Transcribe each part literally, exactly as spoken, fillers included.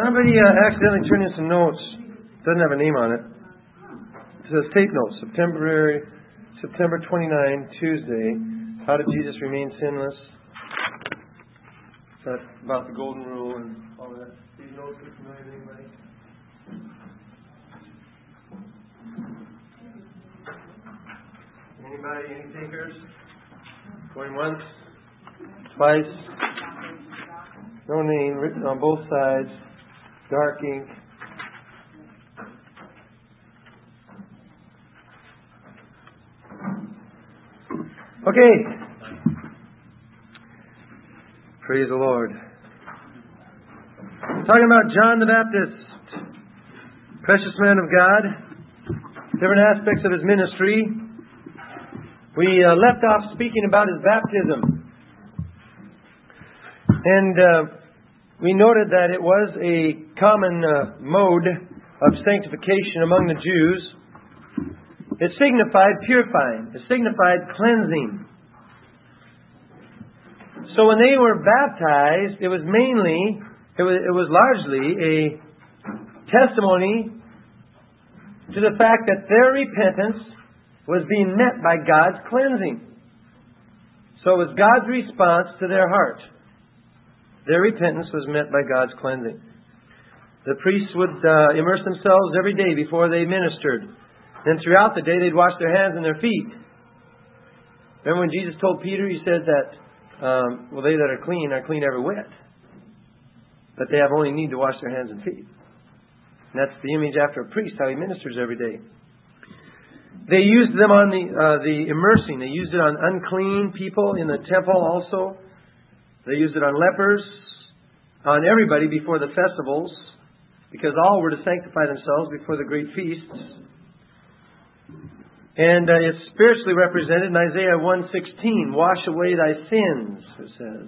Somebody uh, accidentally turned in some notes. Doesn't have a name on it. It says tape notes. September September twenty-ninth, Tuesday. How did Jesus remain sinless? That's about the golden rule and all that. These notes are familiar to anybody? Anybody? Any takers? Going once? Twice? No name written on both sides. Dark ink. Okay. Praise the Lord. We're talking about John the Baptist. Precious man of God. Different aspects of his ministry. We uh, left off speaking about his baptism. And uh, we noted that it was a common uh, mode of sanctification among the Jews. It signified purifying. It signified cleansing. So when they were baptized, it was mainly, it was, it was largely a testimony to the fact that their repentance was being met by God's cleansing. So it was God's response to their heart. Their repentance was met by God's cleansing. The priests would uh, immerse themselves every day before they ministered. Then throughout the day they'd wash their hands and their feet. Remember when Jesus told Peter, He said that, um, well, they that are clean are clean every whit. But they have only need to wash their hands and feet. And that's the image after a priest, how he ministers every day. They used them on the uh, the immersing. They used it on unclean people in the temple also. They used it on lepers, on everybody before the festivals, because all were to sanctify themselves before the great feasts. And uh, it's spiritually represented in Isaiah one sixteen. Wash away thy sins, it says.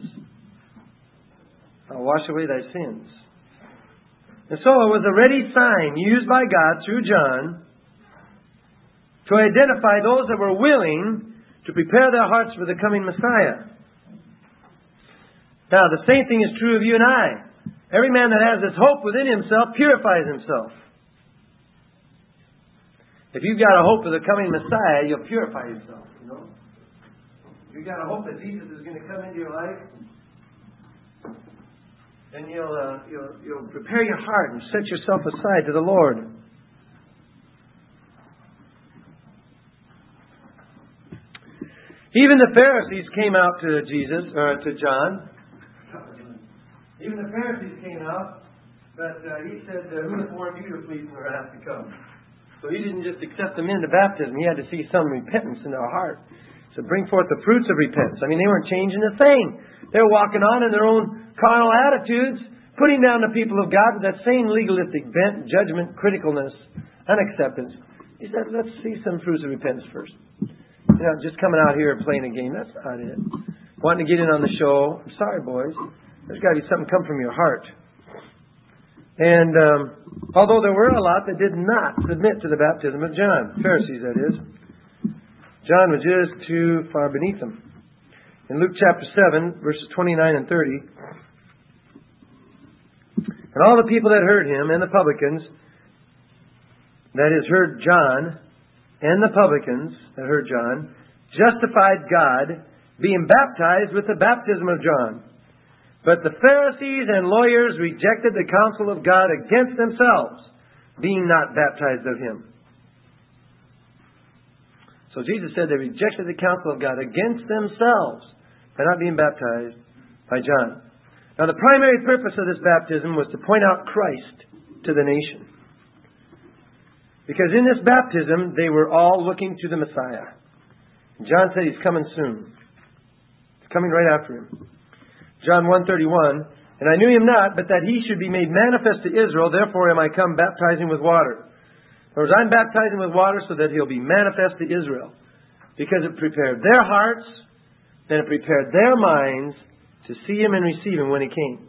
I'll wash away thy sins. And so it was a ready sign used by God through John to identify those that were willing to prepare their hearts for the coming Messiah. Now, the same thing is true of you and I. Every man that has this hope within himself purifies himself. If you've got a hope of the coming Messiah, you'll purify yourself. You know, if you've got a hope that Jesus is going to come into your life, then you'll uh, you'll you'll prepare your heart and set yourself aside to the Lord. Even the Pharisees came out to Jesus, or to John. Even the Pharisees came out, but uh, he said, uh, "Who informed you to flee from the wrath to come?" So he didn't just accept them into baptism. He had to see some repentance in their heart. So bring forth the fruits of repentance. I mean, they weren't changing a thing. They were walking on in their own carnal attitudes, putting down the people of God with that same legalistic bent, judgment, criticalness, unacceptance. He said, let's see some fruits of repentance first. You know, just coming out here and playing a game, that's not it. Wanting to get in on the show, I'm sorry, boys. There's got to be something come from your heart. And um, although there were a lot that did not submit to the baptism of John, Pharisees that is, John was just too far beneath them. In Luke chapter seven, verses twenty-nine and thirty, and all the people that heard him and the publicans, that is, heard John, and the publicans that heard John, justified God, being baptized with the baptism of John. But the Pharisees and lawyers rejected the counsel of God against themselves, being not baptized of him. So Jesus said they rejected the counsel of God against themselves by not being baptized by John. Now the primary purpose of this baptism was to point out Christ to the nation. Because in this baptism, they were all looking to the Messiah. John said he's coming soon. He's coming right after him. John one thirty-one, and I knew him not, but that he should be made manifest to Israel, therefore am I come baptizing with water. In other words, I'm baptizing with water so that he'll be manifest to Israel. Because it prepared their hearts, and it prepared their minds to see him and receive him when he came.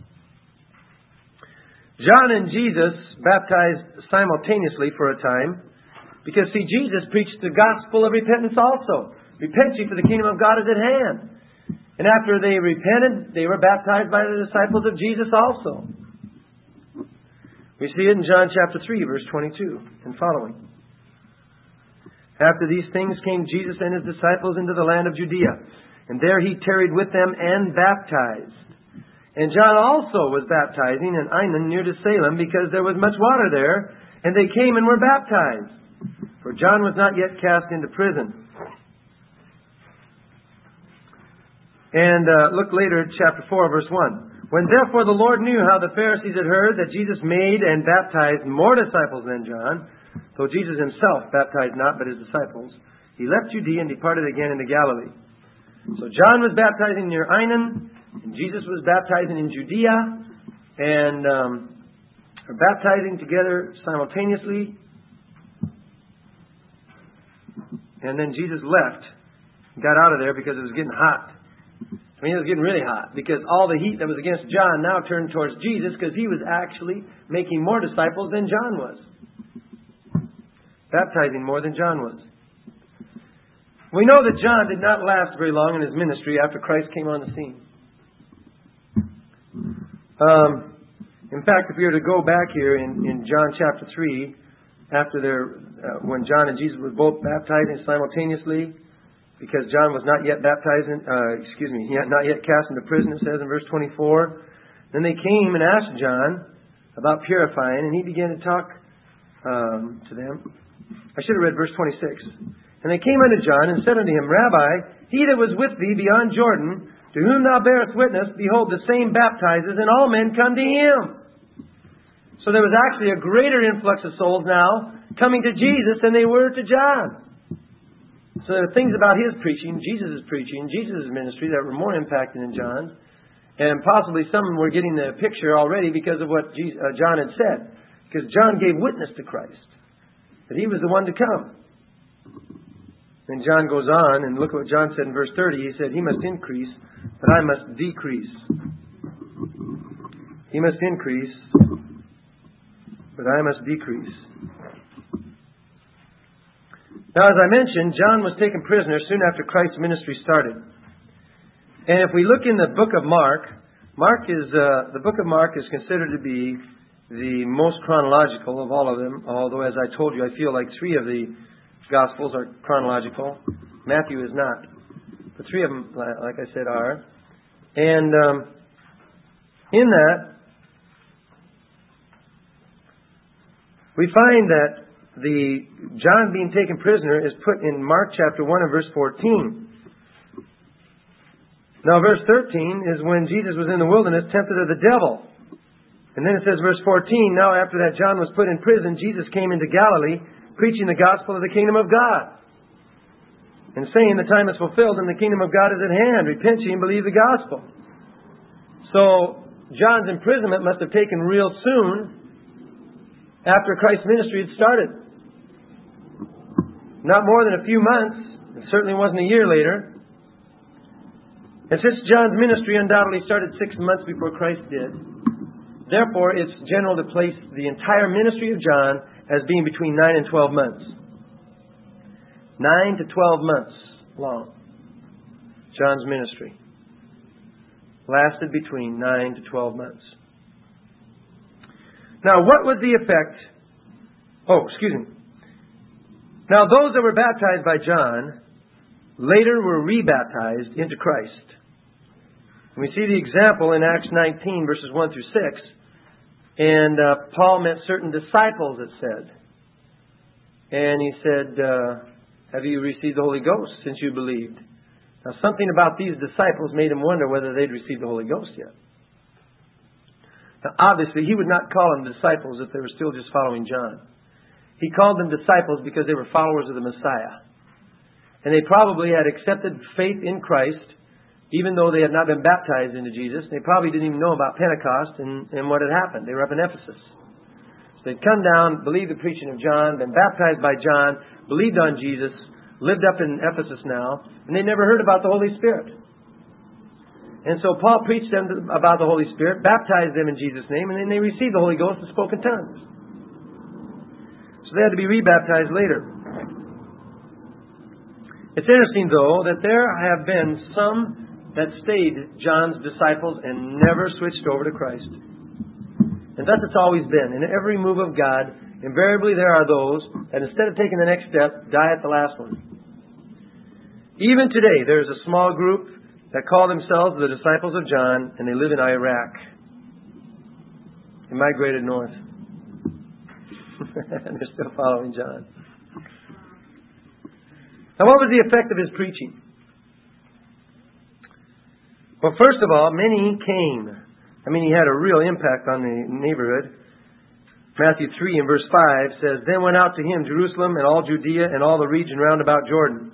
John and Jesus baptized simultaneously for a time, because, see, Jesus preached the gospel of repentance also. Repent ye, for the kingdom of God is at hand. And after they repented, they were baptized by the disciples of Jesus also. We see it in John chapter three, verse twenty-two and following. After these things came Jesus and his disciples into the land of Judea, and there he tarried with them and baptized. And John also was baptizing in Aenon near to Salem, because there was much water there, and they came and were baptized. For John was not yet cast into prison. And uh, look later at chapter four, verse one. When therefore the Lord knew how the Pharisees had heard that Jesus made and baptized more disciples than John, though Jesus himself baptized not but his disciples, he left Judea and departed again into Galilee. So John was baptizing near Aenon, and Jesus was baptizing in Judea, and um, are baptizing together simultaneously. And then Jesus left, got out of there because it was getting hot. I mean, it was getting really hot because all the heat that was against John now turned towards Jesus, because he was actually making more disciples than John was. Baptizing more than John was. We know that John did not last very long in his ministry after Christ came on the scene. Um, in fact, if we were to go back here in, in John chapter three, after their, uh, when John and Jesus were both baptizing simultaneously, because John was not yet baptized, in, uh, excuse me, he had not yet cast into prison, it says in verse twenty-four. Then they came and asked John about purifying, and he began to talk um, to them. I should have read verse twenty-six. And they came unto John and said unto him, Rabbi, he that was with thee beyond Jordan, to whom thou bearest witness, behold, the same baptizes, and all men come to him. So there was actually a greater influx of souls now coming to Jesus than they were to John. So there are things about his preaching, Jesus' preaching, Jesus' ministry that were more impacted than John's. And possibly some were getting the picture already because of what Jesus, uh, John had said. Because John gave witness to Christ, that he was the one to come. And John goes on, and look at what John said in verse thirty. He said, he must increase, but I must decrease. He must increase, but I must decrease. Now, as I mentioned, John was taken prisoner soon after Christ's ministry started. And if we look in the book of Mark, Mark is uh, the book of Mark is considered to be the most chronological of all of them. Although, as I told you, I feel like three of the Gospels are chronological. Matthew is not. But three of them, like I said, are. And um, in that, we find that the John being taken prisoner is put in Mark chapter one and verse fourteen. Now verse thirteen is when Jesus was in the wilderness, tempted of the devil. And then it says verse fourteen, now after that John was put in prison, Jesus came into Galilee, preaching the gospel of the kingdom of God, and saying, the time is fulfilled and the kingdom of God is at hand. Repent ye and believe the gospel. So John's imprisonment must have taken real soon after Christ's ministry had started. Not more than a few months. It certainly wasn't a year later. And since John's ministry undoubtedly started six months before Christ did, therefore it's general to place the entire ministry of John as being between nine and twelve months. Nine to twelve months long. John's ministry lasted between nine to twelve months. Now, what was the effect? Oh, excuse me. Now, those that were baptized by John later were rebaptized into Christ. We see the example in Acts nineteen, verses one through six. And uh, Paul met certain disciples, it said. And he said, uh, have you received the Holy Ghost since you believed? Now, something about these disciples made him wonder whether they'd received the Holy Ghost yet. Now, obviously, he would not call them disciples if they were still just following John. He called them disciples because they were followers of the Messiah. And they probably had accepted faith in Christ, even though they had not been baptized into Jesus. They probably didn't even know about Pentecost and, and what had happened. They were up in Ephesus. So they'd come down, believed the preaching of John, been baptized by John, believed on Jesus, lived up in Ephesus now, and they never heard about the Holy Spirit. And so Paul preached them about the Holy Spirit, baptized them in Jesus' name, and then they received the Holy Ghost and spoke in tongues. So they had to be rebaptized later. It's interesting, though, that there have been some that stayed John's disciples and never switched over to Christ. And thus it's always been. In every move of God, invariably there are those that instead of taking the next step, die at the last one. Even today, there's a small group that call themselves the disciples of John, and they live in Iraq. They migrated north. And they're still following John. Now, what was the effect of his preaching? Well, first of all, many came. I mean, he had a real impact on the neighborhood. Matthew three and verse five says, Then went out to him Jerusalem and all Judea and all the region round about Jordan.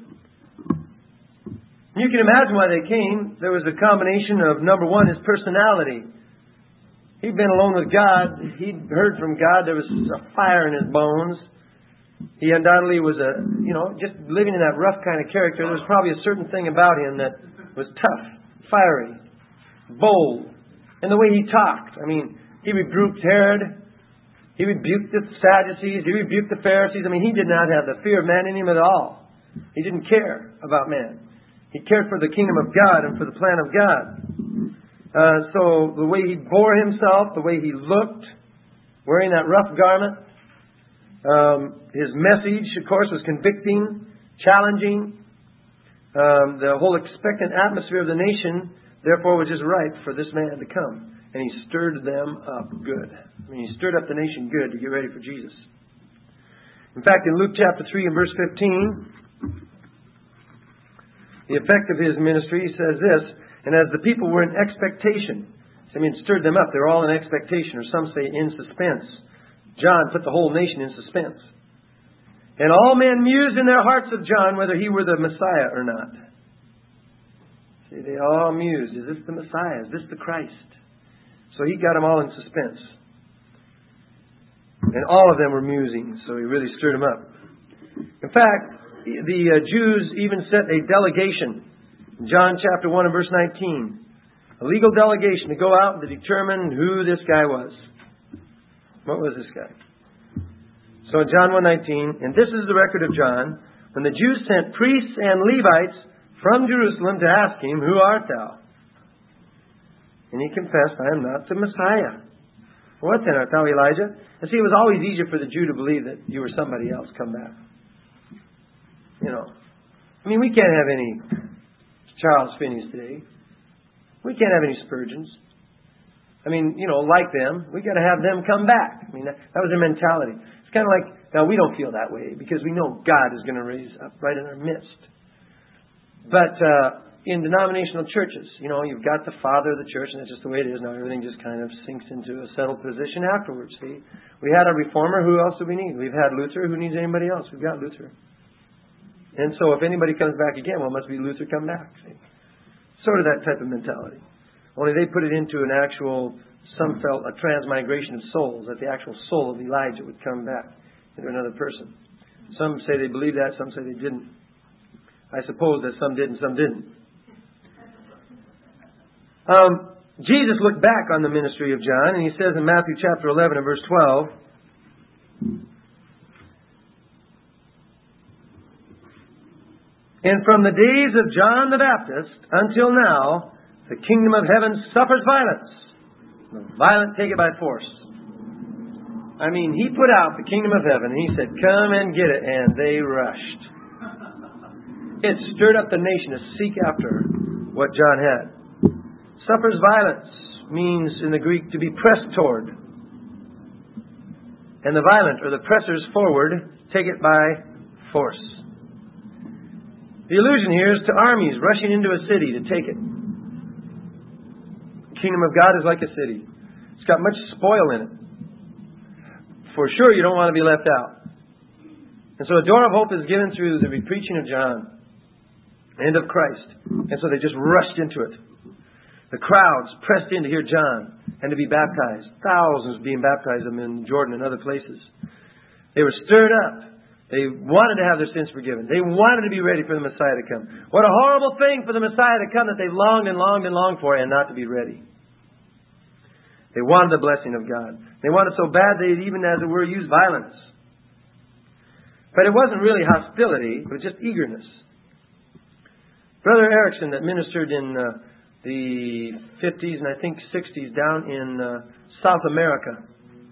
You can imagine why they came. There was a combination of, number one, his personality. He'd been alone with God. He'd heard from God. There was a fire in his bones. He undoubtedly was a, you know, just living in that rough kind of character. There was probably a certain thing about him that was tough, fiery, bold. And the way he talked. I mean, he rebuked Herod. He rebuked the Sadducees. He rebuked the Pharisees. I mean, he did not have the fear of man in him at all. He didn't care about man. He cared for the kingdom of God and for the plan of God. Uh, so the way he bore himself, the way he looked, wearing that rough garment, um, his message, of course, was convicting, challenging. Um, the whole expectant atmosphere of the nation, therefore, was just right for this man to come. And he stirred them up good. I mean, he stirred up the nation good to get ready for Jesus. In fact, in Luke chapter three and verse fifteen, the effect of his ministry, he says this, and as the people were in expectation, I mean, it stirred them up. They were all in expectation, or some say in suspense. John put the whole nation in suspense. And all men mused in their hearts of John whether he were the Messiah or not. See, they all mused. Is this the Messiah? Is this the Christ? So he got them all in suspense. And all of them were musing, so he really stirred them up. In fact, the uh, Jews even sent a delegation. In John chapter one and verse nineteen. A legal delegation to go out and to determine who this guy was. What was this guy? So in John one nineteen, and this is the record of John, when the Jews sent priests and Levites from Jerusalem to ask him, Who art thou? And he confessed, I am not the Messiah. What then art thou, Elijah? And see, it was always easier for the Jew to believe that you were somebody else come back. You know, I mean, we can't have any Charles Finney's today. We can't have any Spurgeons. I mean, you know, like them, we got to have them come back. I mean, that, that was their mentality. It's kind of like, now we don't feel that way because we know God is going to raise up right in our midst. But uh, in denominational churches, you know, you've got the father of the church, and that's just the way it is. Now everything just kind of sinks into a settled position afterwards. See, we had a reformer. Who else do we need? We've had Luther. Who needs anybody else? We've got Luther. And so if anybody comes back again, well, it must be Luther come back. See? Sort of that type of mentality. Only they put it into an actual, some felt a transmigration of souls, that the actual soul of Elijah would come back into another person. Some say they believed that, some say they didn't. I suppose that some did and some didn't. Um, Jesus looked back on the ministry of John, and he says in Matthew chapter eleven and verse twelve, And from the days of John the Baptist until now, the kingdom of heaven suffers violence. The violent take it by force. I mean, he put out the kingdom of heaven, and he said, Come and get it, and they rushed. It stirred up the nation to seek after what John had. Suffers violence means in the Greek to be pressed toward. And the violent, or the pressers forward, take it by force. The allusion here is to armies rushing into a city to take it. The kingdom of God is like a city. It's got much spoil in it. For sure, you don't want to be left out. And so a door of hope is given through the preaching of John and of Christ. And so they just rushed into it. The crowds pressed in to hear John and to be baptized. Thousands being baptized in Jordan and other places. They were stirred up. They wanted to have their sins forgiven. They wanted to be ready for the Messiah to come. What a horrible thing for the Messiah to come that they longed and longed and longed for and not to be ready. They wanted the blessing of God. They wanted so bad they even, as it were, used violence. But it wasn't really hostility. It was just eagerness. Brother Erickson, that ministered in uh, the fifties and I think sixties down in uh, South America.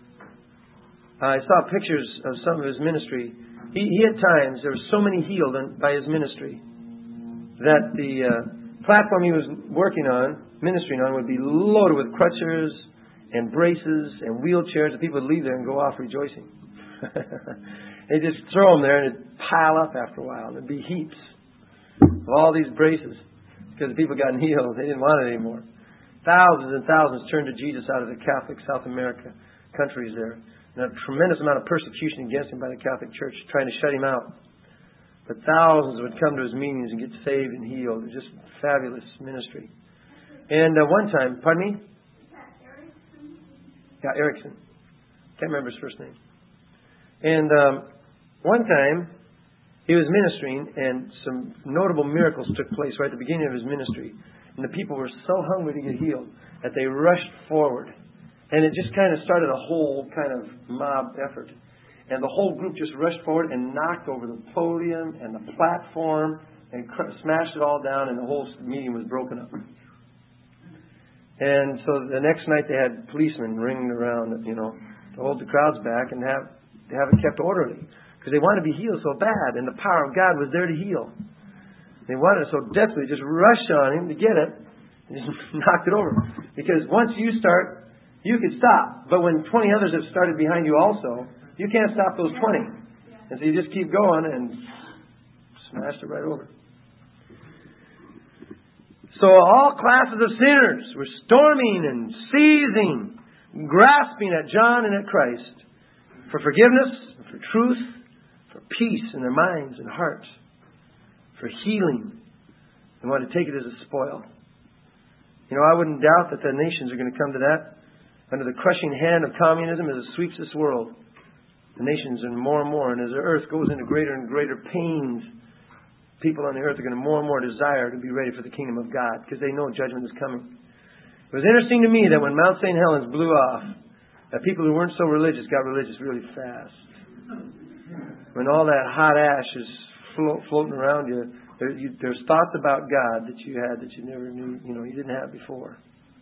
I saw pictures of some of his ministry. He, he at times, there were so many healed in, by his ministry that the uh, platform he was working on, ministering on, would be loaded with crutches and braces and wheelchairs, and people would leave there and go off rejoicing. They just throw them there and it'd pile up after a while. There'd be heaps of all these braces because the people got healed. They didn't want it anymore. Thousands and thousands turned to Jesus out of the Catholic South America countries there. And a tremendous amount of persecution against him by the Catholic Church, trying to shut him out. But thousands would come to his meetings and get saved and healed. It was just fabulous ministry. And uh, one time, pardon me? Yeah, Erickson. Can't remember his first name. And um, one time, he was ministering, and some notable miracles took place right at the beginning of his ministry. And the people were so hungry to get healed that they rushed forward. And it just kind of started a whole kind of mob effort. And the whole group just rushed forward and knocked over the podium and the platform and cr- smashed it all down, and the whole meeting was broken up. And so the next night they had policemen ringing around, you know, to hold the crowds back and have, to have it kept orderly. Because they wanted to be healed so bad, and the power of God was there to heal. They wanted it so desperately, just rushed on him to get it, and just knocked it over. Because once you start, you could stop. But when twenty others have started behind you also, you can't stop those twenty. And so you just keep going and smashed it right over. So all classes of sinners were storming and seizing, grasping at John and at Christ for forgiveness, for truth, for peace in their minds and hearts, for healing. They wanted to take it as a spoil. You know, I wouldn't doubt that the nations are going to come to that. Under the crushing hand of communism as it sweeps this world, the nations are more and more, and as the earth goes into greater and greater pains, people on the earth are going to more and more desire to be ready for the kingdom of God because they know judgment is coming. It was interesting to me that when Mount Saint Helens blew off, that people who weren't so religious got religious really fast. When all that hot ash is float, floating around you, there, you, there's thoughts about God that you had that you never knew, you know, you didn't have before.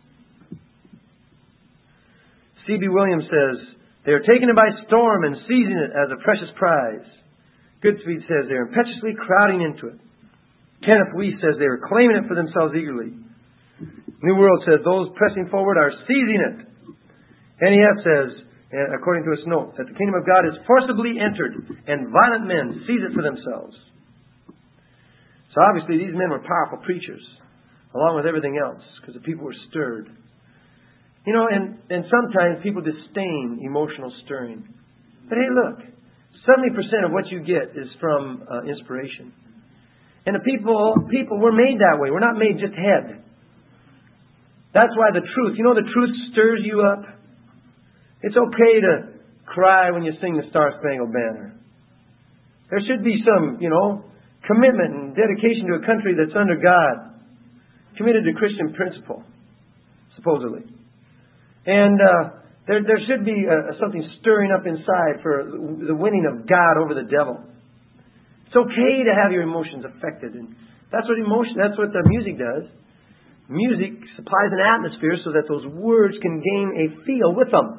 C B Williams says, they are taking it by storm and seizing it as a precious prize. Goodspeed says they are impetuously crowding into it. Kenneth Weiss says they are claiming it for themselves eagerly. New World says those pressing forward are seizing it. N E F says, according to its note, that the kingdom of God is forcibly entered and violent men seize it for themselves. So obviously these men were powerful preachers, along with everything else, because the people were stirred. You know, and, and sometimes people disdain emotional stirring. But hey, look, seventy percent of what you get is from uh, inspiration. And the people, people, we're made that way. We're not made just head. That's why the truth, you know, the truth stirs you up. It's okay to cry when you sing the Star Spangled Banner. There should be some, you know, commitment and dedication to a country that's under God, committed to Christian principle, supposedly. And uh, there, there should be uh, something stirring up inside for the winning of God over the devil. It's okay to have your emotions affected, and that's what emotion. That's what the music does. Music supplies an atmosphere so that those words can gain a feel with them,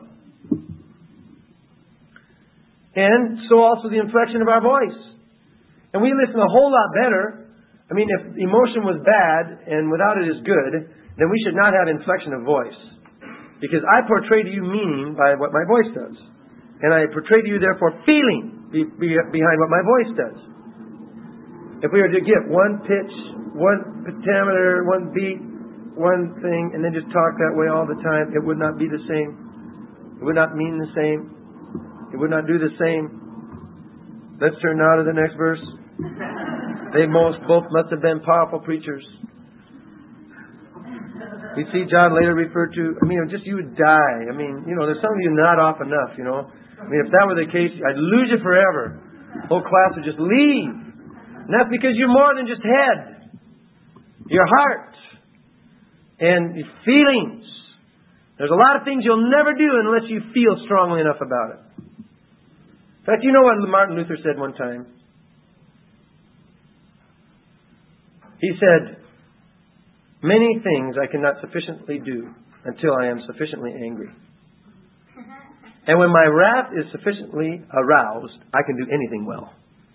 and so also the inflection of our voice. And we listen a whole lot better. I mean, if emotion was bad and without it is good, then we should not have inflection of voice. Because I portray to you meaning by what my voice does. And I portray to you, therefore, feeling be, be, behind what my voice does. If we were to get one pitch, one pentameter, one beat, one thing, and then just talk that way all the time, it would not be the same. It would not mean the same. It would not do the same. Let's turn now to the next verse. They most both must have been powerful preachers. We see John later referred to, I mean, just you would die. I mean, you know, there's some of you not off enough, you know. I mean, if that were the case, I'd lose you forever. The whole class would just leave. And that's because you're more than just head. Your heart. And your feelings. There's a lot of things you'll never do unless you feel strongly enough about it. In fact, you know what Martin Luther said one time? He said, many things I cannot sufficiently do until I am sufficiently angry. And when my wrath is sufficiently aroused, I can do anything well.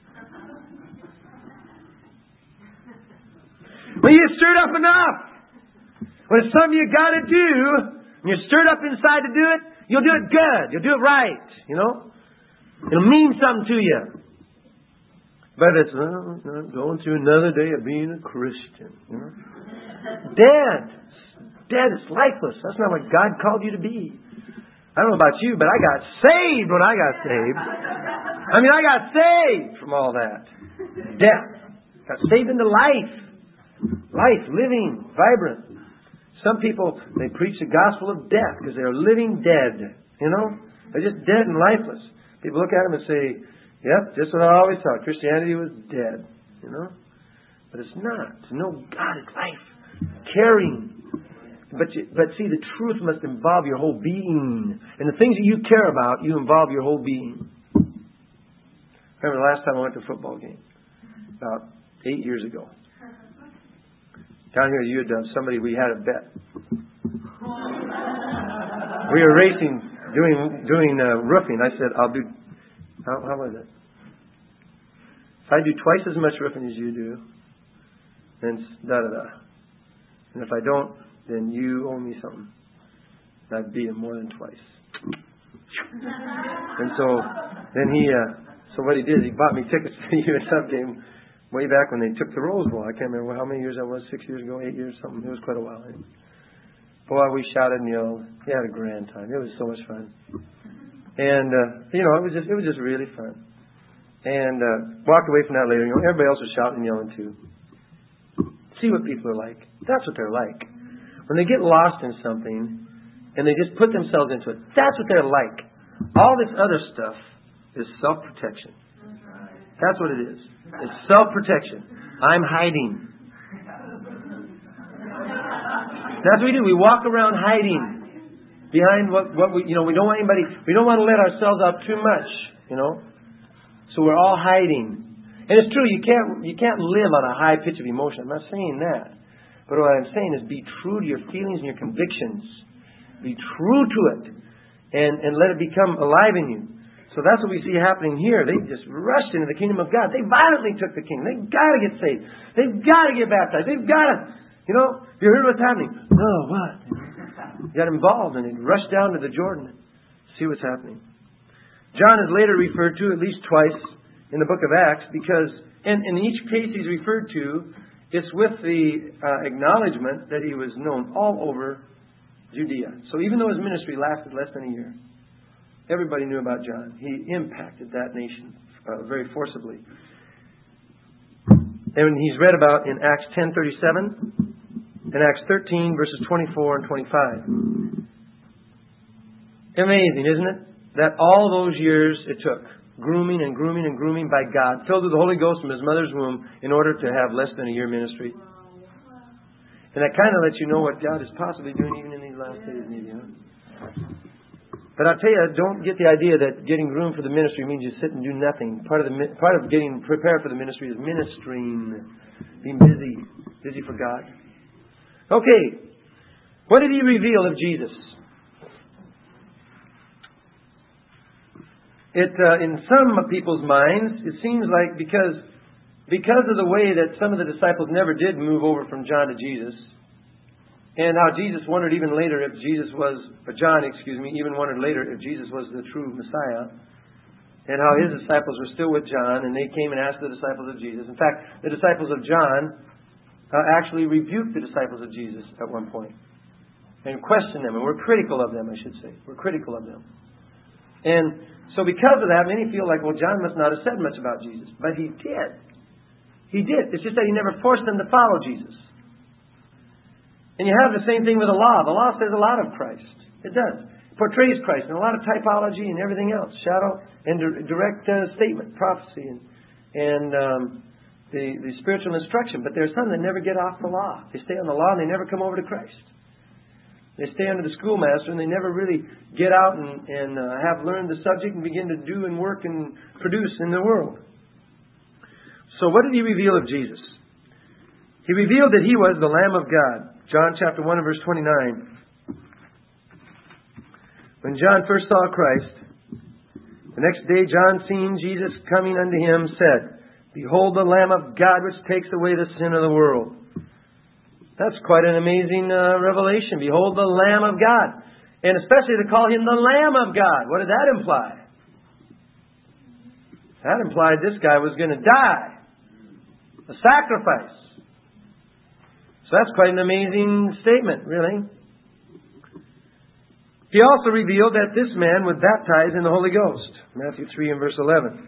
When you get stirred up enough, when it's something you got to do, and you're stirred up inside to do it, you'll do it good. You'll do it right. You know, it'll mean something to you. But if it's well, I'm going through another day of being a Christian, you know, dead, dead. It's lifeless. That's not what God called you to be. I don't know about you, but I got saved when I got saved. I mean, I got saved from all that. Death. Got saved into life. Life, living, vibrant. Some people, they preach the gospel of death because they're living dead. You know? They're just dead and lifeless. People look at them and say, yep, just what I always thought. Christianity was dead. You know? But it's not. To know God is life. Caring. But, you, but see, the truth must involve your whole being. And the things that you care about, you involve your whole being. Remember the last time I went to a football game? About eight years ago. Down here at U W, somebody, we had a bet. We were racing, doing doing uh, roofing. I said, I'll do, how, how was it? If I do twice as much roofing as you do, then da-da-da. And if I don't, then you owe me something. And I'd beat him more than twice. And so, then he, uh, so what he did, he bought me tickets to the U S F game way back when they took the Rose Bowl. I can't remember how many years that was, six years ago, eight years, something. It was quite a while. Boy, we shouted and yelled. We had a grand time. It was so much fun. And, uh, you know, it was just, it was just really fun. And, uh, walked away from that later. You know, everybody else was shouting and yelling too. See what people are like. That's what they're like. When they get lost in something and they just put themselves into it, that's what they're like. All this other stuff is self-protection. That's what it is. It's self-protection. I'm hiding. That's what we do. We walk around hiding behind what, what we, you know, we don't want anybody, we don't want to let ourselves out too much, you know. So we're all hiding. And it's true, you can't, you can't live on a high pitch of emotion. I'm not saying that. But what I'm saying is be true to your feelings and your convictions. Be true to it. And, and let it become alive in you. So that's what we see happening here. They just rushed into the kingdom of God. They violently took the kingdom. They've got to get saved. They've got to get baptized. They've got to, you know, you heard what's happening? No, what? Got involved and they rushed down to the Jordan to see what's happening. John is later referred to at least twice in the book of Acts because, and in each case he's referred to, it's with the uh, acknowledgement that he was known all over Judea. So even though his ministry lasted less than a year, everybody knew about John. He impacted that nation uh, very forcibly. And he's read about in Acts ten thirty-seven and Acts thirteen verses twenty-four and twenty-five. Amazing, isn't it? That all those years it took, grooming and grooming and grooming by God, filled with the Holy Ghost from his mother's womb in order to have less than a year ministry. And that kind of lets you know what God is possibly doing even in these last days, maybe, huh? But I'll tell you, don't get the idea that getting groomed for the ministry means you sit and do nothing. Part of the part of getting prepared for the ministry is ministering, being busy, busy for God. Okay, what did he reveal of Jesus? It uh, in some people's minds, it seems like because because of the way that some of the disciples never did move over from John to Jesus. And how Jesus wondered even later if Jesus was, or John, excuse me, even wondered later if Jesus was the true Messiah. And how his disciples were still with John, and they came and asked the disciples of Jesus. In fact, the disciples of John uh, actually rebuked the disciples of Jesus at one point. And questioned them, and were critical of them, I should say. Were critical of them. And so because of that, many feel like, well, John must not have said much about Jesus. But he did. He did. It's just that he never forced them to follow Jesus. And you have the same thing with the law. The law says a lot of Christ. It does. It portrays Christ in a lot of typology and everything else. Shadow and direct uh, statement, prophecy, and, and um, the, the spiritual instruction. But there are some that never get off the law. They stay on the law and they never come over to Christ. They stay under the schoolmaster and they never really get out and, and uh, have learned the subject and begin to do and work and produce in the world. So what did he reveal of Jesus? He revealed that he was the Lamb of God. John chapter one and verse twenty-nine. When John first saw Christ, the next day John, seeing Jesus coming unto him, said, Behold the Lamb of God which takes away the sin of the world. That's quite an amazing uh, revelation. Behold the Lamb of God. And especially to call him the Lamb of God. What did that imply? That implied this guy was going to die. A sacrifice. So that's quite an amazing statement, really. He also revealed that this man would baptize in the Holy Ghost. Matthew three and verse eleven.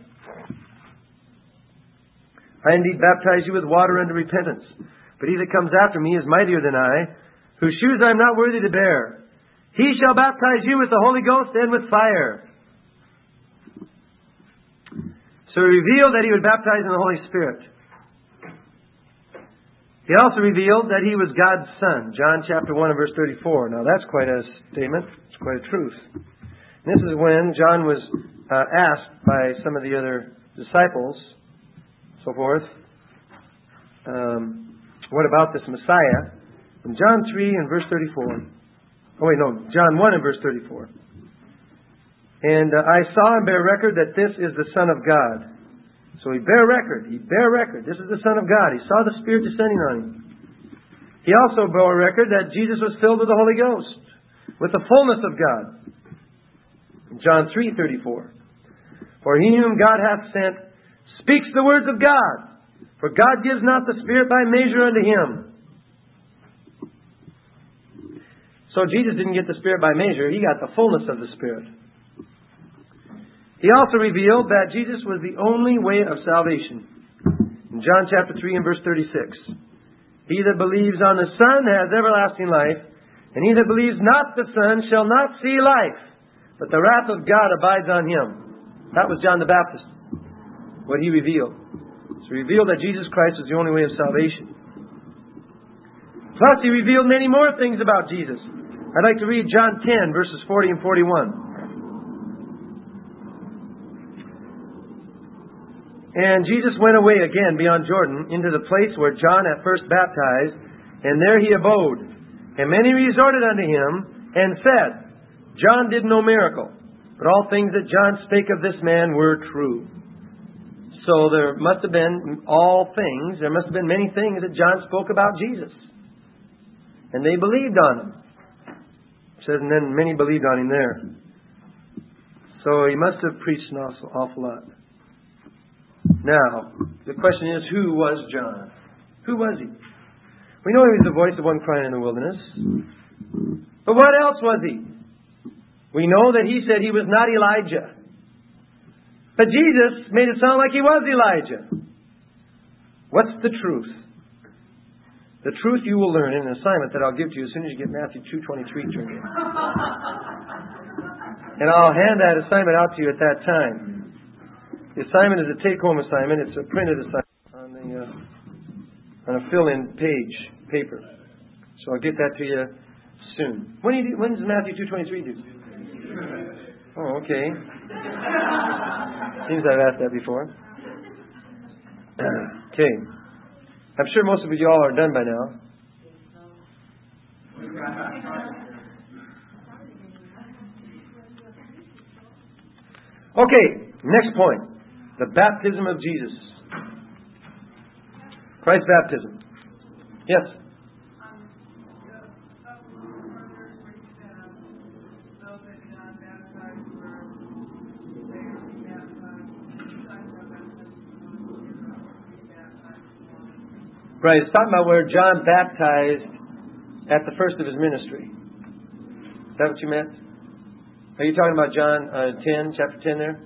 I indeed baptize you with water unto repentance. But he that comes after me is mightier than I, whose shoes I am not worthy to bear. He shall baptize you with the Holy Ghost and with fire. So he revealed that he would baptize in the Holy Spirit. He also revealed that he was God's Son. John chapter one and verse thirty-four. Now that's quite a statement. It's quite a truth. And this is when John was uh, asked by some of the other disciples, so forth, um, what about this Messiah? In John three and verse thirty-four. Oh wait, no, John one and verse thirty-four. And uh, I saw and bear record that this is the Son of God. So he bare record. He bare record. This is the Son of God. He saw the Spirit descending on him. He also bore record that Jesus was filled with the Holy Ghost, with the fullness of God. John three thirty-four. For he whom God hath sent speaks the words of God. For God gives not the Spirit by measure unto him. So Jesus didn't get the Spirit by measure. He got the fullness of the Spirit. He also revealed that Jesus was the only way of salvation. In John chapter three and verse thirty-six. He that believes on the Son has everlasting life, and he that believes not the Son shall not see life, but the wrath of God abides on him. That was John the Baptist, what he revealed. So he revealed that Jesus Christ was the only way of salvation. Plus he revealed many more things about Jesus. I'd like to read John ten, verses forty and forty-one. And Jesus went away again beyond Jordan into the place where John at first baptized, and there he abode. And many resorted unto him, and said, John did no miracle, but all things that John spake of this man were true. So there must have been all things, there must have been many things that John spoke about Jesus. And they believed on him. It says, and then many believed on him there. So he must have preached an awful, awful lot. Now, the question is, who was John? Who was he? We know he was the voice of one crying in the wilderness. But what else was he? We know that he said he was not Elijah. But Jesus made it sound like he was Elijah. What's the truth? The truth you will learn in an assignment that I'll give to you as soon as you get Matthew two twenty-three turned in. And I'll hand that assignment out to you at that time. The assignment is a take-home assignment. It's a printed assignment on the uh, on a fill-in page paper. So I'll get that to you soon. When do you do, when does Matthew two twenty-three do? Oh, okay. Seems I've asked that before. Okay. I'm sure most of you all are done by now. Okay, next point. The baptism of Jesus. Christ's baptism. Yes? Right, it's talking about where John baptized at the first of his ministry. Is that what you meant? Are you talking about John uh, ten, chapter ten there?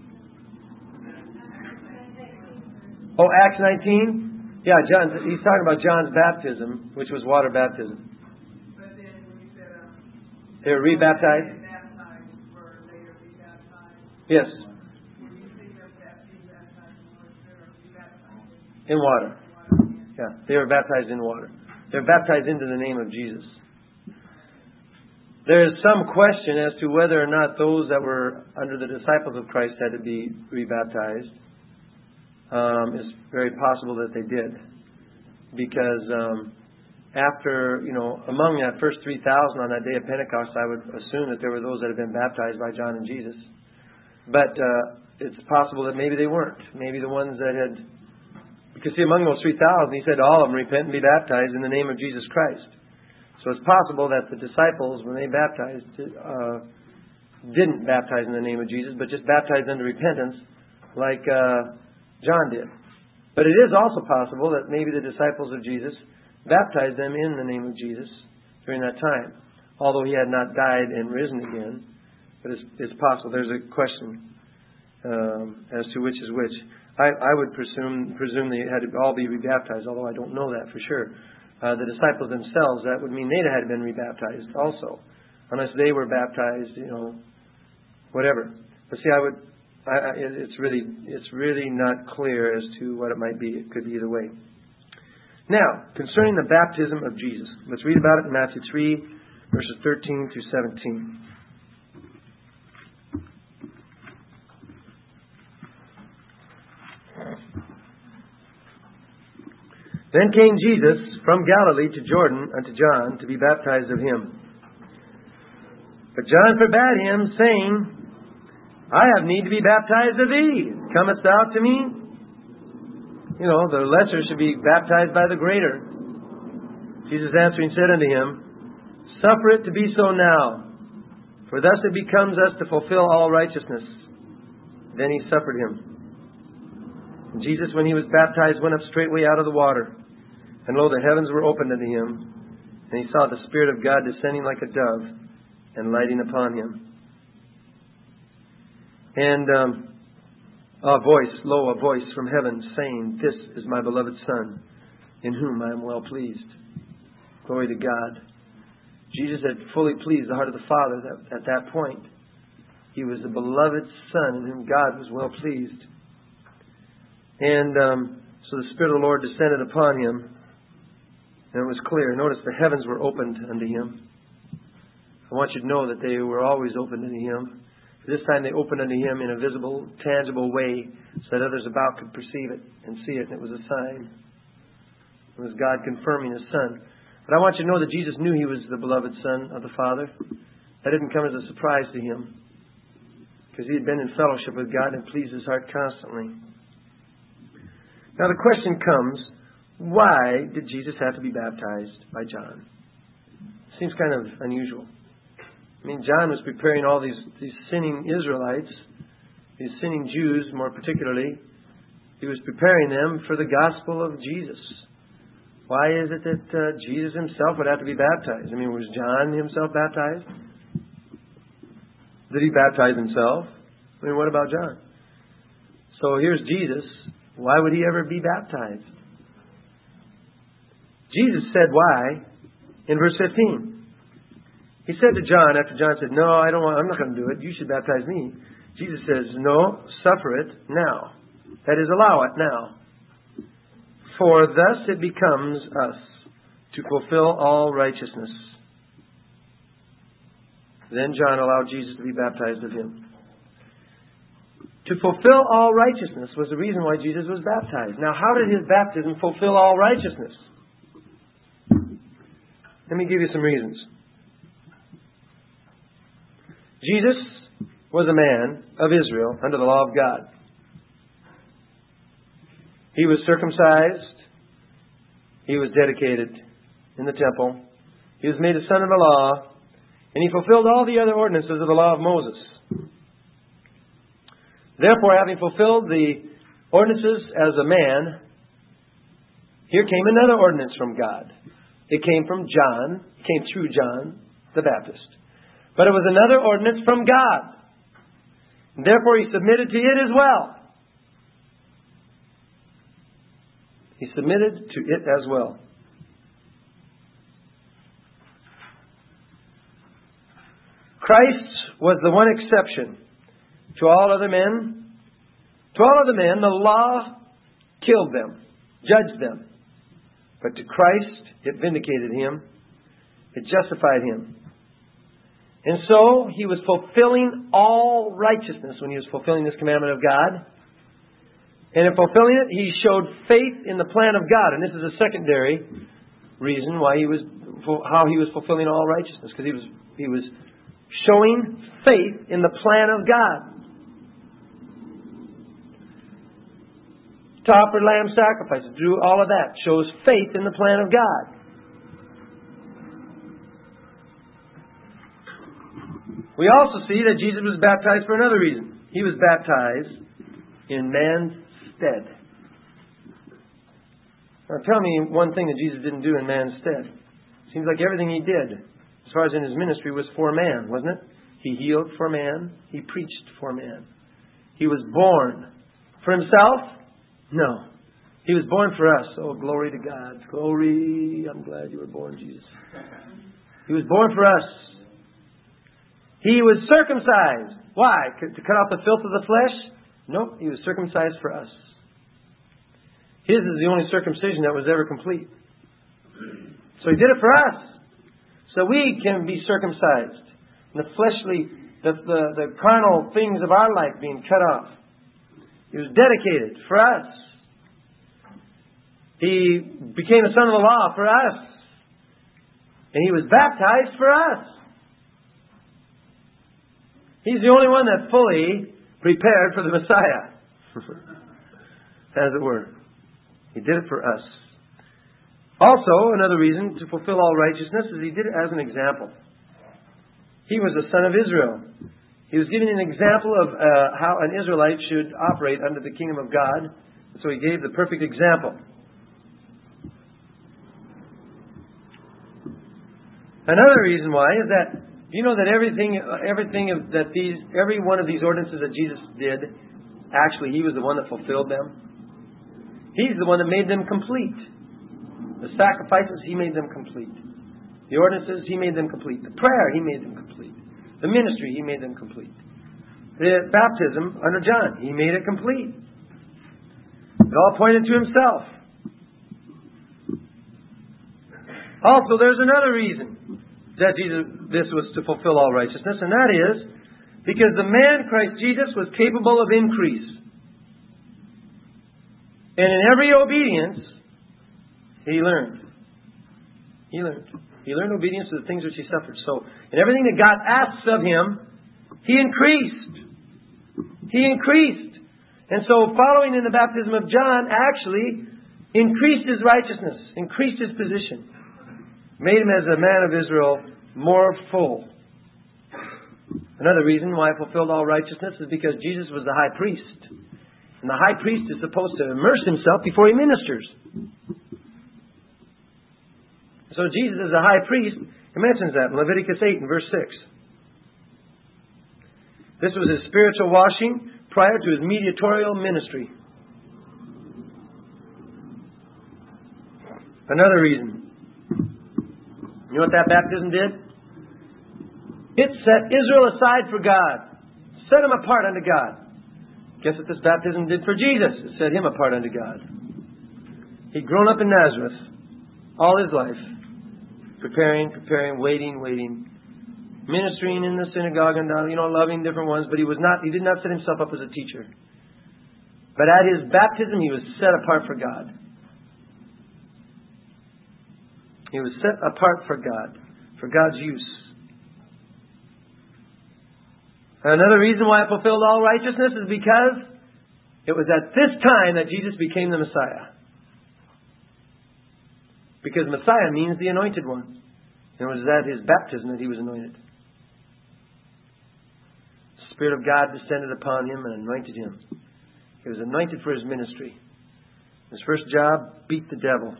Oh, Acts nineteen? Yeah, John. He's talking about John's baptism, which was water baptism. But then we said um, they were rebaptized? baptized were later rebaptized. Yes. When you see them being baptized in water, they're rebaptized In water. Yeah, they were baptized in water. They were baptized into the name of Jesus. There is some question as to whether or not those that were under the disciples of Christ had to be rebaptized. Um, it's very possible that they did. Because um, after, you know, among that first three thousand on that day of Pentecost, I would assume that there were those that had been baptized by John and Jesus. But uh, it's possible that maybe they weren't. Maybe the ones that had... Because see, among those three thousand, he said to all of them, repent and be baptized in the name of Jesus Christ. So it's possible that the disciples, when they baptized, uh, didn't baptize in the name of Jesus, but just baptized into repentance like uh, John did. But it is also possible that maybe the disciples of Jesus baptized them in the name of Jesus during that time, although he had not died and risen again. But it's, it's possible. There's a question um, as to which is which. I, I would presume presume they had to all be rebaptized, although I don't know that for sure. Uh, the disciples themselves, that would mean they had been rebaptized also, unless they were baptized, you know, whatever. But see, I would, I, I, it's really, it's really not clear as to what it might be. It could be either way. Now, concerning the baptism of Jesus, let's read about it in Matthew three, verses thirteen through seventeen. Then came Jesus from Galilee to Jordan unto John to be baptized of him. But John forbade him, saying, I have need to be baptized of thee. Comest thou to me? You know, the lesser should be baptized by the greater. Jesus answering said unto him, Suffer it to be so now, for thus it becomes us to fulfill all righteousness. Then he suffered him. And Jesus, when he was baptized, went up straightway out of the water. And lo, the heavens were opened unto him, and he saw the Spirit of God descending like a dove and lighting upon him. And um, a voice, lo, a voice from heaven saying, This is my beloved Son, in whom I am well pleased. Glory to God. Jesus had fully pleased the heart of the Father that, at that point. He was the beloved Son in whom God was well pleased. And um, so the Spirit of the Lord descended upon him. And it was clear. Notice the heavens were opened unto him. I want you to know that they were always opened unto him. This time they opened unto him in a visible, tangible way so that others about could perceive it and see it. And it was a sign. It was God confirming His Son. But I want you to know that Jesus knew He was the beloved Son of the Father. That didn't come as a surprise to Him, because He had been in fellowship with God and pleased His heart constantly. Now the question comes, why did Jesus have to be baptized by John? Seems kind of unusual. I mean, John was preparing all these, these sinning Israelites, these sinning Jews more particularly. He was preparing them for the gospel of Jesus. Why is it that uh, Jesus Himself would have to be baptized? I mean, was John himself baptized? Did he baptize himself? I mean, what about John? So here's Jesus. Why would He ever be baptized? Jesus said why in verse fifteen. He said to John, after John said, No, I don't want, I'm not going to do it. You should baptize me. Jesus says, No, suffer it now. That is, allow it now. For thus it becomes us to fulfill all righteousness. Then John allowed Jesus to be baptized of him. To fulfill all righteousness was the reason why Jesus was baptized. Now, how did His baptism fulfill all righteousness? Let me give you some reasons. Jesus was a man of Israel under the law of God. He was circumcised. He was dedicated in the temple. He was made a son of the law. And he fulfilled all the other ordinances of the law of Moses. Therefore, having fulfilled the ordinances as a man, here came another ordinance from God. It came from John. It came through John the Baptist. But it was another ordinance from God. And therefore, he submitted to it as well. He submitted to it as well. Christ was the one exception. To all other men, to all other men, the law killed them, judged them. But to Christ, it vindicated Him. It justified Him. And so, He was fulfilling all righteousness when He was fulfilling this commandment of God. And in fulfilling it, He showed faith in the plan of God. And this is a secondary reason why he was, how he was fulfilling all righteousness, because he was he was showing faith in the plan of God. To offer lamb sacrifices, do all of that shows faith in the plan of God. We also see that Jesus was baptized for another reason. He was baptized in man's stead. Now tell me one thing that Jesus didn't do in man's stead. Seems like everything He did, as far as in His ministry, was for man, wasn't it? He healed for man. He preached for man. He was born for Himself? No. He was born for us. Oh, glory to God. Glory. I'm glad you were born, Jesus. He was born for us. He was circumcised. Why? To cut off the filth of the flesh? Nope. He was circumcised for us. His is the only circumcision that was ever complete. So He did it for us. So we can be circumcised. And the fleshly, the, the, the carnal things of our life being cut off. He was dedicated for us. He became a son of the law for us. And He was baptized for us. He's the only one that fully prepared for the Messiah. As it were. He did it for us. Also, another reason to fulfill all righteousness is He did it as an example. He was the son of Israel. He was giving an example of uh, how an Israelite should operate under the kingdom of God. So He gave the perfect example. Another reason why is that, you know that everything, everything of, that these, every one of these ordinances that Jesus did, actually He was the one that fulfilled them. He's the one that made them complete. The sacrifices, He made them complete. The ordinances, He made them complete. The prayer, He made them complete. The ministry, He made them complete. The baptism under John, He made it complete. It all pointed to Himself. Also, there's another reason that Jesus, this was to fulfill all righteousness, and that is because the man Christ Jesus was capable of increase. And in every obedience, He learned. He learned. He learned obedience to the things which He suffered. So, in everything that God asks of Him, He increased. He increased. And so, following in the baptism of John, actually increased his righteousness, increased his position, made him as a man of Israel more full. Another reason why He fulfilled all righteousness is because Jesus was the high priest. And the high priest is supposed to immerse himself before he ministers. So Jesus is a high priest. He mentions that in Leviticus eight and verse six. This was His spiritual washing prior to His mediatorial ministry. Another reason. You know what that baptism did? It set Israel aside for God. Set Him apart unto God. Guess what this baptism did for Jesus? It set Him apart unto God. He'd grown up in Nazareth all His life. Preparing, preparing, waiting, waiting. Ministering in the synagogue and, you know, loving different ones. But he was not, he did not set himself up as a teacher. But at His baptism, He was set apart for God. He was set apart for God. For God's use. Another reason why it fulfilled all righteousness is because it was at this time that Jesus became the Messiah. Because Messiah means the anointed one. And it was at His baptism that He was anointed. The Spirit of God descended upon Him and anointed Him. He was anointed for His ministry. His first job, beat the devil.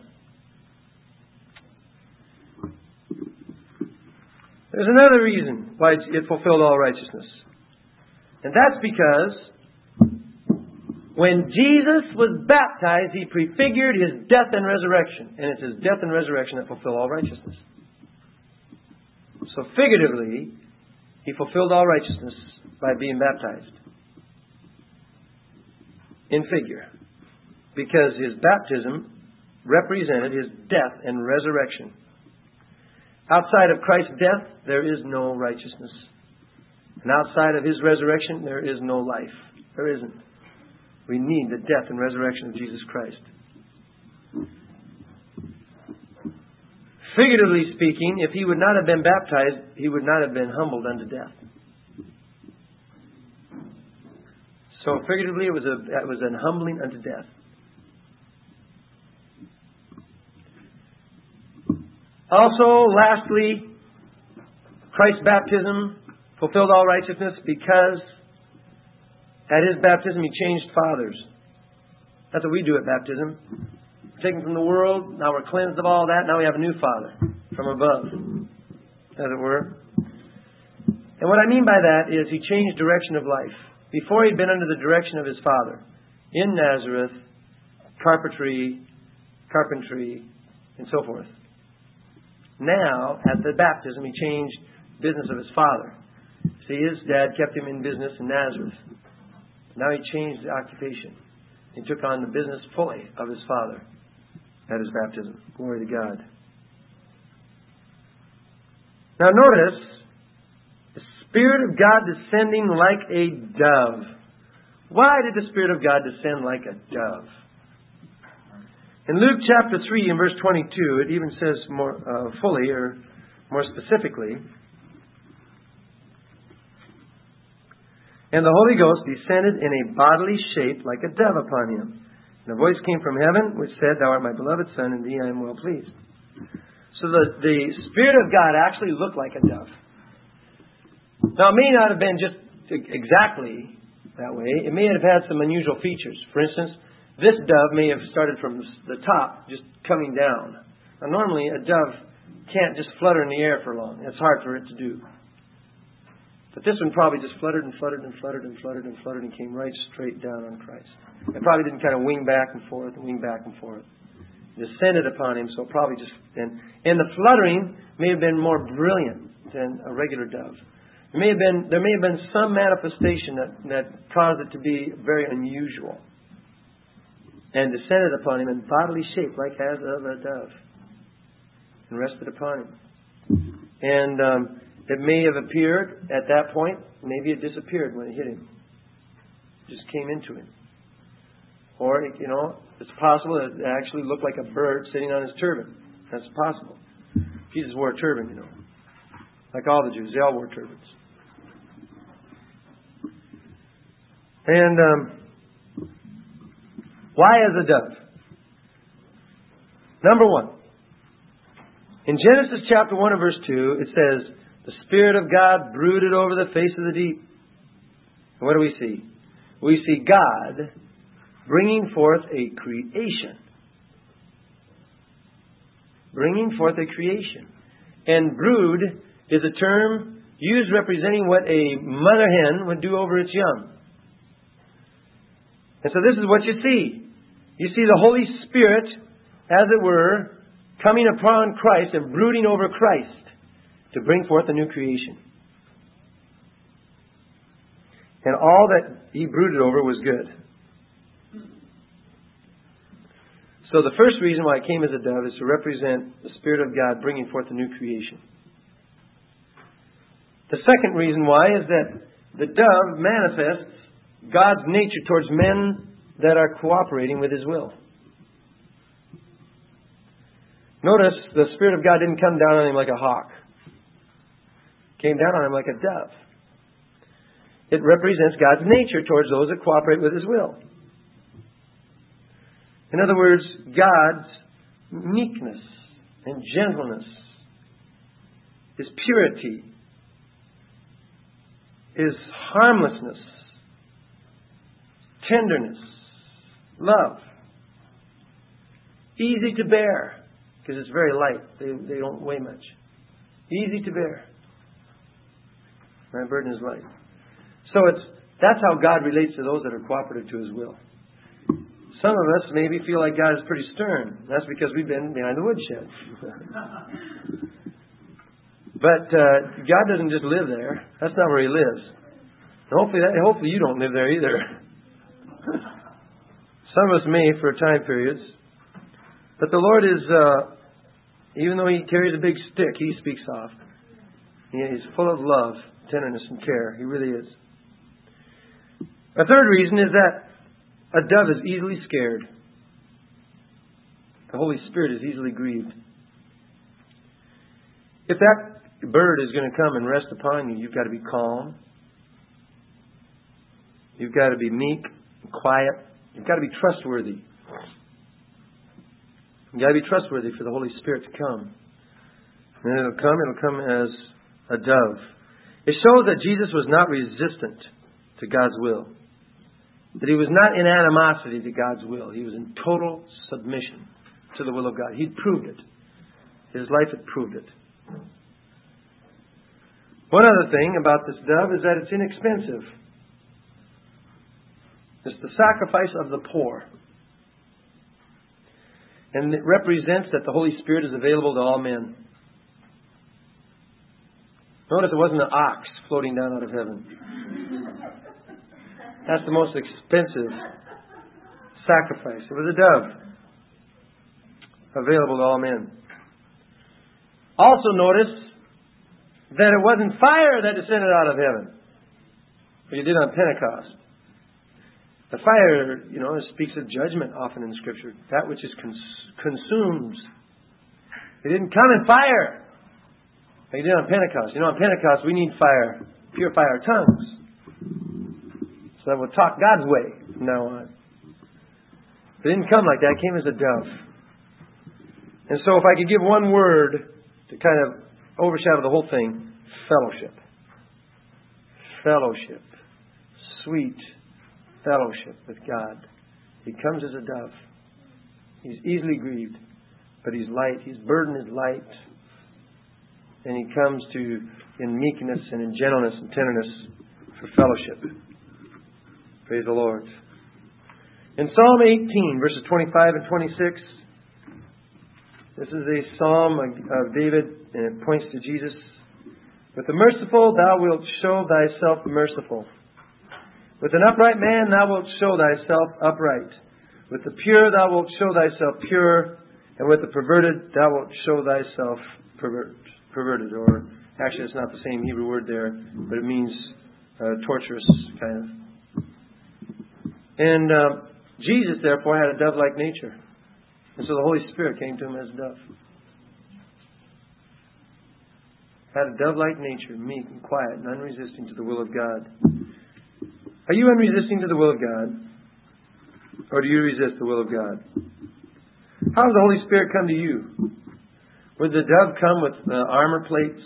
There's another reason why it fulfilled all righteousness. And that's because when Jesus was baptized, He prefigured His death and resurrection. And it's His death and resurrection that fulfill all righteousness. So figuratively, He fulfilled all righteousness by being baptized. In figure. Because His baptism represented His death and resurrection. Outside of Christ's death, there is no righteousness. And outside of His resurrection, there is no life. There isn't. We need the death and resurrection of Jesus Christ. Figuratively speaking, if he would not have been baptized, he would not have been humbled unto death. So figuratively, it was a it was an humbling unto death. Also, lastly, Christ's baptism fulfilled all righteousness because at His baptism He changed fathers. That's what we do at baptism. Taken from the world, now we're cleansed of all that, now we have a new Father from above, as it were. And what I mean by that is He changed direction of life. Before He'd been under the direction of His Father in Nazareth, carpentry, carpentry, and so forth. Now, at the baptism, He changed business of His Father. See, His dad kept Him in business in Nazareth. Now He changed the occupation. He took on the business fully of His Father at His baptism. Glory to God. Now notice, the Spirit of God descending like a dove. Why did the Spirit of God descend like a dove? In Luke chapter three and verse twenty-two, it even says more uh, fully or more specifically, "And the Holy Ghost descended in a bodily shape like a dove upon Him. And a voice came from heaven which said, Thou art my beloved Son, in Thee I am well pleased." So the, the Spirit of God actually looked like a dove. Now it may not have been just exactly that way. It may have had some unusual features. For instance, this dove may have started from the top, just coming down. Now normally a dove can't just flutter in the air for long. It's hard for it to do. But this one probably just fluttered and fluttered and fluttered and fluttered and fluttered and came right straight down on Christ. It probably didn't kind of wing back and forth and wing back and forth. It descended upon Him, so probably just... And, and the fluttering may have been more brilliant than a regular dove. There may have been, there may have been some manifestation that, that caused it to be very unusual. And descended upon Him in bodily shape like as of a dove. And rested upon Him. And... Um, It may have appeared at that point. Maybe it disappeared when it hit Him. It just came into Him. Or, you know, it's possible that it actually looked like a bird sitting on His turban. That's possible. Jesus wore a turban, you know. Like all the Jews. They all wore turbans. And um, why as a dove? Number one. In Genesis chapter one and verse two, it says, "The Spirit of God brooded over the face of the deep." And what do we see? We see God bringing forth a creation. Bringing forth a creation. And brood is a term used representing what a mother hen would do over its young. And so this is what you see. You see the Holy Spirit, as it were, coming upon Christ and brooding over Christ to bring forth a new creation. And all that He brooded over was good. So the first reason why it came as a dove is to represent the Spirit of God bringing forth a new creation. The second reason why is that the dove manifests God's nature towards men that are cooperating with His will. Notice the Spirit of God didn't come down on Him like a hawk. Came down on Him like a dove. It represents God's nature towards those that cooperate with His will. In other words, God's meekness and gentleness, His purity, His harmlessness, tenderness, love, easy to bear, because it's very light. They, they don't weigh much. Easy to bear. My burden is light. So it's that's how God relates to those that are cooperative to His will. Some of us maybe feel like God is pretty stern. That's because we've been behind the woodshed. But uh, God doesn't just live there. That's not where He lives. And hopefully, that, hopefully you don't live there either. Some of us may for time periods. But the Lord is, uh, even though He carries a big stick, He speaks soft. He is full of love, tenderness, and care. He really is. A third reason is that a dove is easily scared. The Holy Spirit is easily grieved. If that bird is going to come and rest upon you, you've got to be calm. You've got to be meek and quiet. You've got to be trustworthy. You've got to be trustworthy for the Holy Spirit to come. And it'll come, it'll come as a dove. It shows that Jesus was not resistant to God's will. That He was not in animosity to God's will. He was in total submission to the will of God. He'd proved it. His life had proved it. One other thing about this dove is that it's inexpensive. It's the sacrifice of the poor. And it represents that the Holy Spirit is available to all men. Notice it wasn't an ox floating down out of heaven. That's the most expensive sacrifice. It was a dove. Available to all men. Also notice that it wasn't fire that descended out of heaven. Like it did on Pentecost. The fire, you know, speaks of judgment often in Scripture. That which is cons- consumed. It didn't come in fire. Like it did on Pentecost. You know, on Pentecost we need fire. Purify our tongues. So that we'll talk God's way from now on. It didn't come like that. It came as a dove. And so if I could give one word to kind of overshadow the whole thing, fellowship. Fellowship. Sweet fellowship with God. He comes as a dove. He's easily grieved, but He's light. His burden is light. And He comes to in meekness and in gentleness and tenderness for fellowship. Praise the Lord. In Psalm eighteen, verses twenty-five and twenty-six, this is a psalm of David, and it points to Jesus. With the merciful thou wilt show thyself merciful. With an upright man thou wilt show thyself upright. With the pure thou wilt show thyself pure. And with the perverted thou wilt show thyself pervert, perverted. Or actually it's not the same Hebrew word there, but it means uh, torturous kind of. And uh, Jesus therefore had a dove-like nature. And so the Holy Spirit came to Him as a dove. Had a dove-like nature, meek and quiet and unresisting to the will of God. Are you unresisting to the will of God? Or do you resist the will of God? How does the Holy Spirit come to you? Would the dove come with uh, armor plates?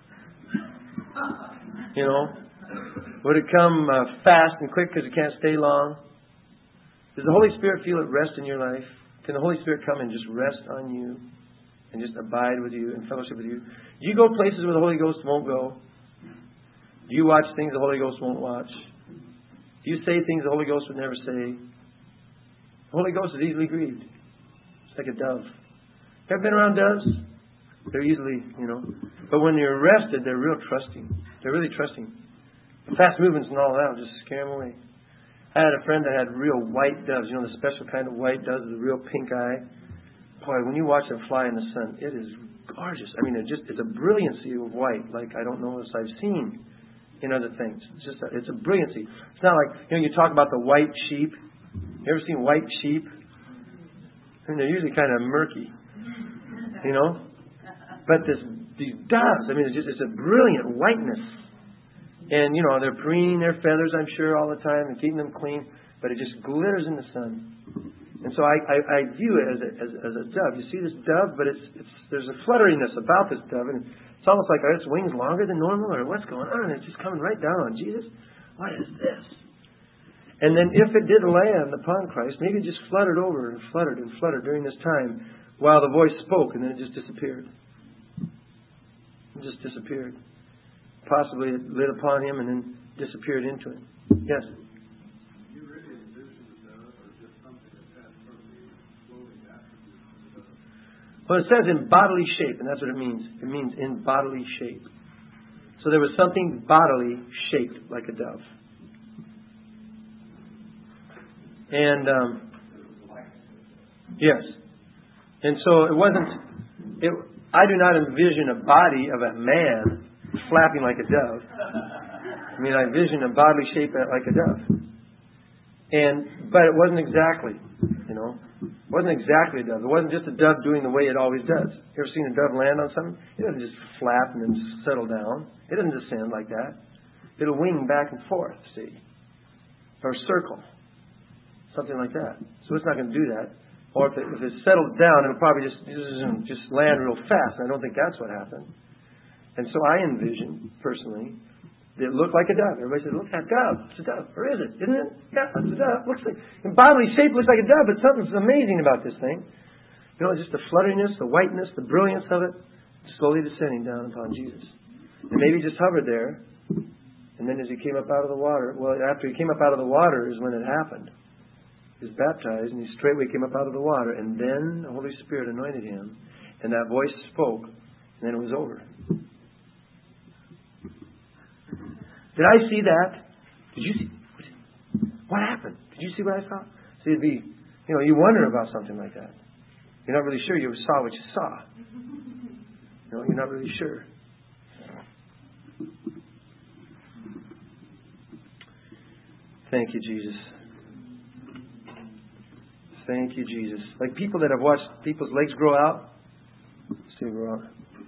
You know? Would it come uh, fast and quick because it can't stay long? Does the Holy Spirit feel at rest in your life? Can the Holy Spirit come and just rest on you? And just abide with you and fellowship with you? Do you go places where the Holy Ghost won't go? Do you watch things the Holy Ghost won't watch? Do you say things the Holy Ghost would never say? The Holy Ghost is easily grieved. It's like a dove. You ever been around doves? They're easily, you know. But when you're arrested, they're real trusting. They're really trusting. The fast movements and all that will just scare them away. I had a friend that had real white doves. You know, the special kind of white doves with a real pink eye. Boy, when you watch them fly in the sun, it is gorgeous. I mean, it just it's a brilliancy of white like I don't know if I've seen in other things. It's just a, it's a brilliancy. It's not like, you know, you talk about the white sheep. You ever seen white sheep? I mean, they're usually kind of murky, you know. But this these doves, I mean, it's just it's a brilliant whiteness. And you know, they're preening their feathers, I'm sure, all the time and keeping them clean. But it just glitters in the sun. And so I, I, I view it as a, as, as a dove. You see this dove, but it's, it's there's a flutteriness about this dove, and it's almost like are its wings longer than normal, or what's going on? It's just coming right down on Jesus. What is this? And then if it did land upon Christ, maybe it just fluttered over and fluttered and fluttered during this time while the voice spoke, and then it just disappeared. It just disappeared. Possibly it lit upon him and then disappeared into him. Yes? Well, it says in bodily shape, and that's what it means. It means in bodily shape. So there was something bodily shaped like a dove. And, um, yes. And so it wasn't, it, I do not envision a body of a man flapping like a dove. I mean, I envision a bodily shape like a dove. And, but it wasn't exactly, you know. It wasn't exactly a dove. It wasn't just a dove doing the way it always does. You ever seen a dove land on something? It doesn't just flap and then settle down. It doesn't descend like that. It'll wing back and forth, see? Or circle. Something like that. So it's not going to do that. Or if it, if it settles down, it'll probably just, just land real fast. And I don't think that's what happened. And so I envision, personally, it looked like a dove. Everybody says, look at that dove. It's a dove. Or is it? Isn't it? Yeah, it's a dove. Looks like, in bodily shape, looks like a dove, but something's amazing about this thing. You know, just the flutteriness, the whiteness, the brilliance of it, slowly descending down upon Jesus. And maybe just hovered there. And then as he came up out of the water, well, after he came up out of the water is when it happened. He was baptized, and he straightway came up out of the water. And then the Holy Spirit anointed him. And that voice spoke. And then it was over. Did I see that? Did you see? What happened? Did you see what I saw? See, it'd be, you know, you wonder about something like that. You're not really sure you saw what you saw. You know, you're not really sure. Thank you, Jesus. Thank you, Jesus. Like people that have watched people's legs grow out. See them grow out.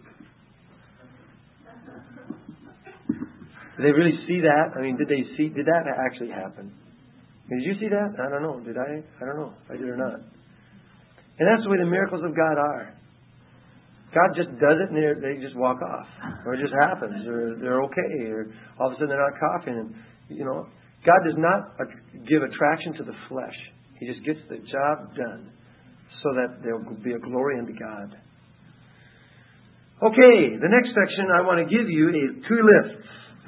Did they really see that? I mean, did they see? Did that actually happen? Did you see that? I don't know. Did I? I don't know if I did or not. And that's the way the miracles of God are. God just does it and they just walk off. Or it just happens. Or they're okay. Or all of a sudden they're not coughing. And, you know, God does not give attraction to the flesh. He just gets the job done so that there will be a glory unto God. Okay, the next section I want to give you is two lists.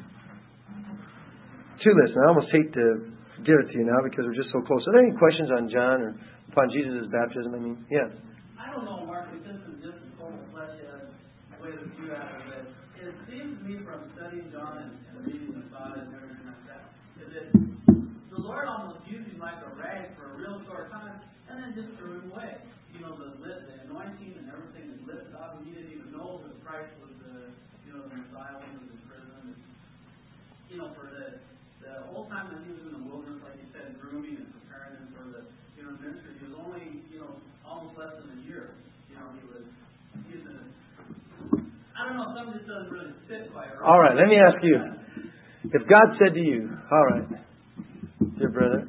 Two lists. And I almost hate to give it to you now because we're just so close. Are there any questions on John or upon Jesus' baptism? I mean, yes. I don't know, Mark, if this is just a total flesh way to view out of it. It seems to me from studying John and, and reading the thought and everything like that, is that the Lord almost used him like a rag for a real short time and then just threw him away. You know, the, the anointing and everything is lifted up, and he didn't even know that Christ was the, you know, the Messiah when he was in prison. You know, for the The whole time that he was in the wilderness, like you said, grooming and preparing him for the, you know, ministry, he was only, you know, almost less than a year. You know, he was, he was in a, I don't know, something just doesn't really fit quite right. All right, let me ask you. If God said to you, all right, dear brother,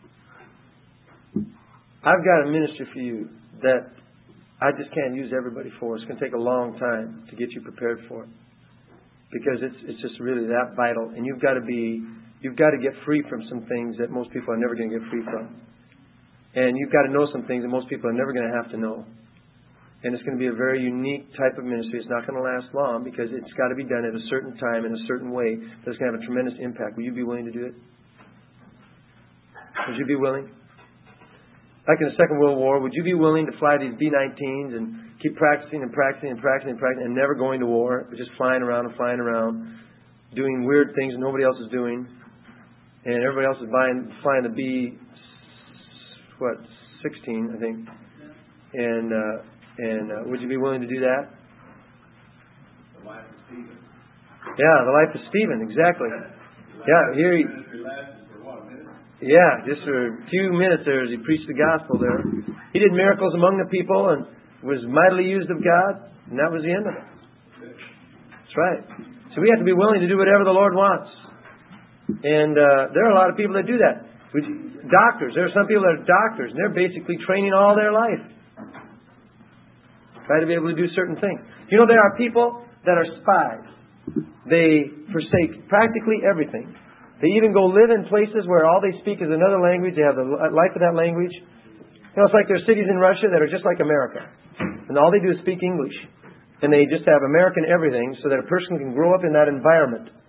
I've got a ministry for you that I just can't use everybody for. It's going to take a long time to get you prepared for it. Because it's it's just really that vital. And you've got to be... You've got to get free from some things that most people are never going to get free from. And you've got to know some things that most people are never going to have to know. And it's going to be a very unique type of ministry. It's not going to last long because it's got to be done at a certain time in a certain way that's going to have a tremendous impact. Will you be willing to do it? Would you be willing? Like in the Second World War, would you be willing to fly these B nineteens and keep practicing and practicing and practicing and practicing and never going to war, but just flying around and flying around, doing weird things that nobody else is doing? And everybody else is buying, flying the B, what, sixteen, I think. And uh, and uh, would you be willing to do that? The life of Stephen. Yeah, the life of Stephen, exactly. Yeah, here he. Yeah, just for a few minutes there as he preached the gospel there. He did miracles among the people and was mightily used of God, and that was the end of it. That's right. So we have to be willing to do whatever the Lord wants. And uh, there are a lot of people that do that. Doctors. There are some people that are doctors, and they're basically training all their life. Try to be able to do certain things. You know, there are people that are spies. They forsake practically everything. They even go live in places where all they speak is another language. They have the life of that language. You know, it's like there are cities in Russia that are just like America. And all they do is speak English. And they just have American everything so that a person can grow up in that environment.